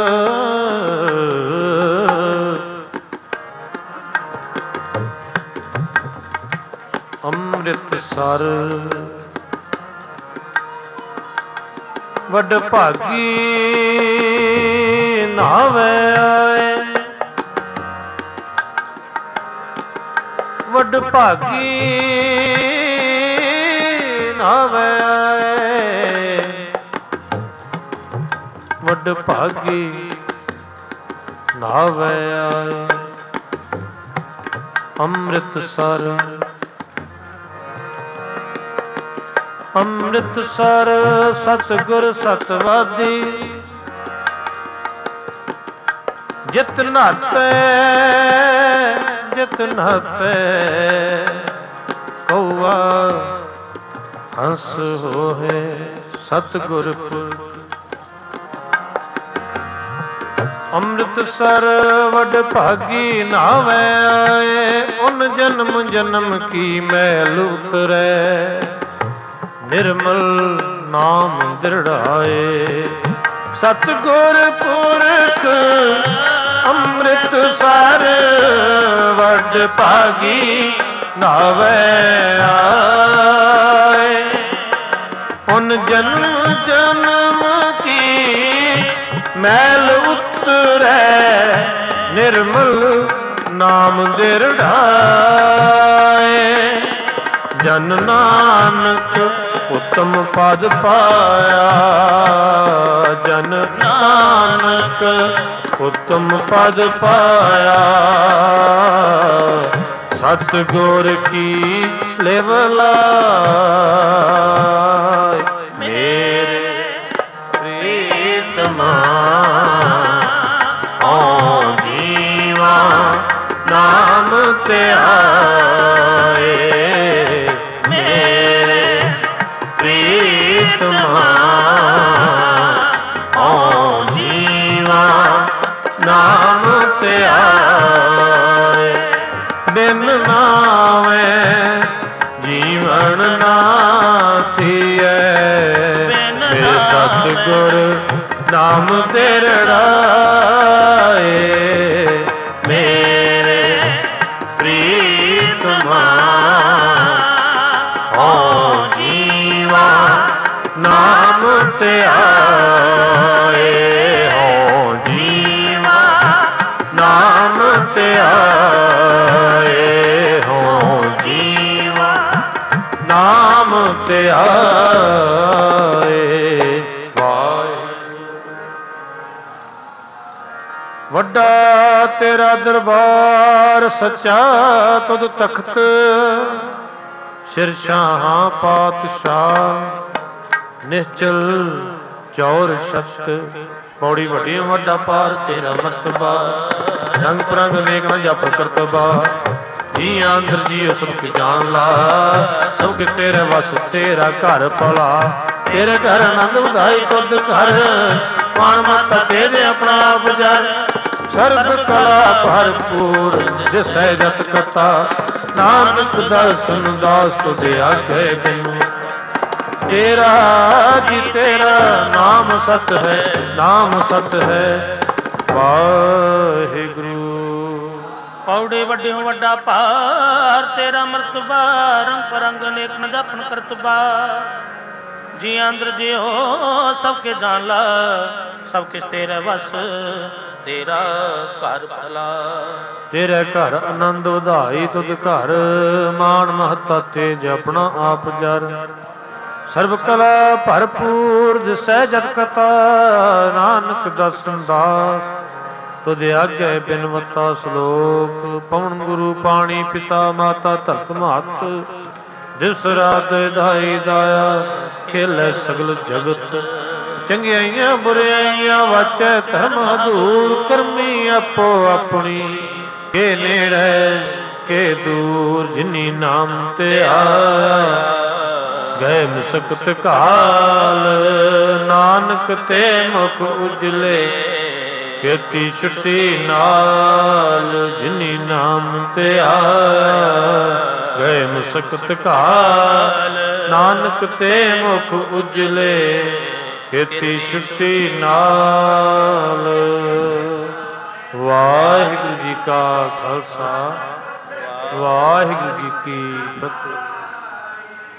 Speaker 2: ਅੰਮ੍ਰਿਤਸਰ ਵੱਡ ਭਾਗੀ ਨਾਵੇ ਆਏ। ਵੱਡ ਭਾਗੀ ਨਾਵੇ ਆਏ। ਵੱਡ ਭਾਗੀ ਨਾਵੇ ਆਏ। ਅੰਮ੍ਰਿਤਸਰ ਅੰਮ੍ਰਿਤਸਰ ਸਤਿਗੁਰ ਸਤਵਾਦੀ ਜਿਤ ਨਾਤੇ ਜਿਤ ਨਾਤੇ ਕਉਆ ਹੰਸ ਹੋਏ। ਸਤਿਗੁਰ ਅੰਮ੍ਰਿਤਸਰ ਵੱਡ ਭਾਗੀ ਨਾਵੇ ਆਏ। ਉਨ ਜਨਮ ਜਨਮ ਕੀ ਮੈਲ ਉਤਰੈ, ਨਿਰਮਲ ਨਾਮ ਦ੍ਰਿੜਾਏ। ਸਤਿਗੁਰ ਪੁਰਖ ਅੰਮ੍ਰਿਤਸਰ ਵੱਡ ਭਾਗੀ ਨਾਵੇ ਆਏ। ਉਨ ਜਨਮ ਜਨਮ ਕੀ ਮੈਲ ਉਤਰੈ, ਨਿਰਮਲ ਨਾਮ ਦ੍ਰਿੜਾਏ। ਜਨ ਨਾਨਕ ਉਤਮ ਪਦ ਪਾਇਆ, ਜਨ ਨਾਨਕ ਉਤਮ ਪਦ ਪਾਇਆ। ਸਤਿਗੁਰ ਕੀ ਲਿਵ ਲਾਇ, ਮੇਰੇ ਪ੍ਰੀਤਮਾ ਓ ਜੀਵਾ ਨਾਮ ਤੇ ਆਏ। ਮੇਰੇ ਪ੍ਰੀਤਮਾ ਓ ਜੀਵਾ ਨਾਮ ਤੇ ਆਏ। ਬਿਨ ਨਾਵੇਂ ਜੀਵਨ ਨਾ ਥੀਏ, ਮੇਰੇ ਸਤਿਗੁਰ ਨਾਮ ਤੇਰੜਾਏ। ਮੇਰੇ ਪ੍ਰੀਤਮਾ ਓ ਜੀਵਾ ਨਾਮ ਤੇ ਆਏ। ਹੋ ਜੀਵਾ ਨਾਮ ਤੇ ਆਏ। ਹੋ ਜੀਵਾ ਨਾਮ ਤੇ ਆਏ। ਵੱਡਾ ਤੇਰਾ ਦਰਬਾਰ ਸੱਚਾ ਤੁਧ ਤਖਤ, ਸ਼ਿਰਸ਼ਾਹਾਂ ਪਾਤਸ਼ਾਹ ਨਿਸ਼ਚਲ ਚੌਰ ਸ਼ਤ। ਪੌੜੀ ਵੱਡੀ ਵੱਡਾ ਪਾਰ ਤੇਰਾ ਮਰਤਬਾ, ਰੰਗ ਪ੍ਰੰਗ ਵੇਖ ਨਾ ਜਪ ਕਰਤਬਾ। ਜੀਆਂ ਅੰਦਰ ਜੀਉ ਸਭ ਕੀ ਜਾਣ ਲਾ, ਸਭ ਕਿ ਤੇਰੇ ਵਸ ਤੇਰਾ ਘਰ ਭਲਾ। ਤੇਰੇ ਘਰ ਆਨੰਦ ਵਧਾਈ ਤੁਧ ਘਰ, ਮਾਣ ਮੱਤਾ ਤੇਰੇ ਆਪਣਾ ਆਪ ਜਰ। ਸਰਬ ਕਲਾ ਭਰਪੂਰ ਜਿਸੈ ਜਤ ਕਰਤਾ, ਨਾਨਕ ਦਰਸ਼ਨ ਦਾਸ ਤੁਧ ਆਗੇ ਬਿਨੁ। ਤੇਰਾ ਜੀ ਤੇਰਾ ਨਾਮ ਸਤ ਹੈ, ਨਾਮ ਸਤ ਹੈ ਵਾਹਿਗੁਰੂ।
Speaker 1: ਪੌੜੇ ਵੱਡਿਓ ਵੱਡਾ ਭਾਰ ਤੇਰਾ ਮਰਤਬਾ, ਰੰਗ ਪਰੰਗ ਅਨੇਕ ਨ ਜਪਨ ਕਰਤਬਾ। ਜੀ ਅੰਦਰ ਜਿਉ ਸਭ ਕੇ ਜਾਣ ਲਾ, ਸਭ ਕਿਸ ਤੇਰੇ ਵਸ ਤੇਰਾ ਘਰ ਭਲਾ।
Speaker 2: ਤੇਰੇ ਘਰ ਆਨੰਦ ਵਧਾਈ ਤੁਧ ਘਰ, ਮਾਣ ਮਹੱਤਾ ਤੇਜ ਆਪਣਾ ਆਪ ਜਰ। ਸਰਬ ਕਲਾ ਭਰਪੂਰ ਜਿਸੈ ਜਤ ਕਤਾ, ਨਾਨਕ ਦਰਸ਼ਨ ਦਾਸ ਤੁਧ ਆਗੇ ਬਿਨਵਤਾ। ਸ਼ਲੋਕ ਪਵਨ ਗੁਰੂ ਪਾਣੀ ਪਿਤਾ ਮਾਤਾ ਧਰਤ ਮਾਤ, ਦਿਵਸ ਰਾਤ ਦਾਈ ਦਾਇਆ ਖੇਲੇ ਸਗਲ ਜਗਤ। ਚੰਗਿਆਈਆਂ ਬੁਰਾਈਆਂ ਵਾਚੈ ਧਰਮ ਹਦੂਰ, ਕਰਮੀ ਆਪੋ ਆਪਣੀ ਕੇ ਨੇੜੇ ਕੇ ਦੂਰ। ਜਿਨੀ ਨਾਮ ਤੇ ਆਇਆ ਗਏ ਮੁਸਕਤ ਕਾਲ, ਨਾਨਕ ਤੇ ਮੁਖ ਉਜਲੇ ਕੀਤੀ ਛੁੱਟੀ ਨਾਲ। ਜਿਨੀ ਨਾਮ ਤੇ ਆਇਆ ਗਏ ਮੁਸਕਤ ਕਾਲ, ਨਾਨਕ ਤੇ ਮੁਖ ਉਜਲੇ ਕੀਤੀ ਛੁੱਟੀ ਨਾਲ। ਵਾਹਿਗੁਰੂ ਜੀ ਕਾ ਖਾਲਸਾ, ਵਾਹਿਗੁਰੂ ਜੀ ਕੀ ਫਤਿਹ।